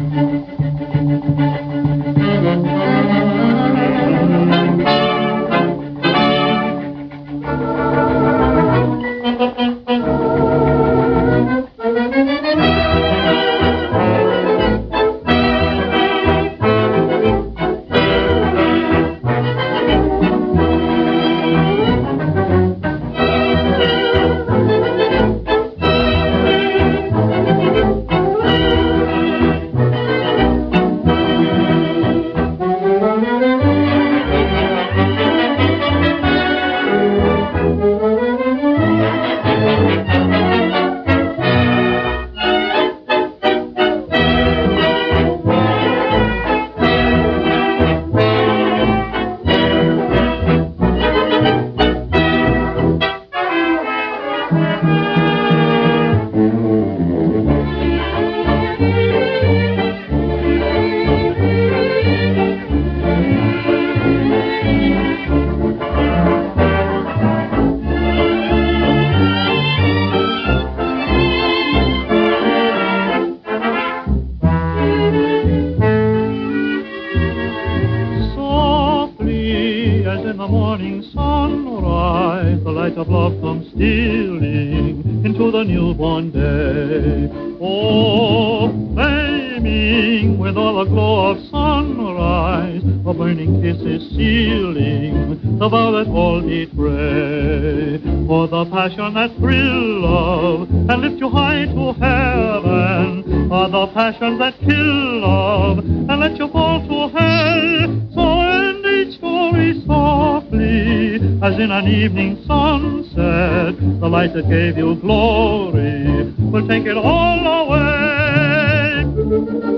In the morning sunrise, the light of love comes stealing into the newborn day. Oh, flaming with all the glow of sunrise, a burning kiss is sealing the vow that all betray. For the passion that thrill love and lift you high to heaven, are the passions that kill love and let you fall to hell. So end each story softly, as in an evening sunset, the light that gave you glory will take it all away.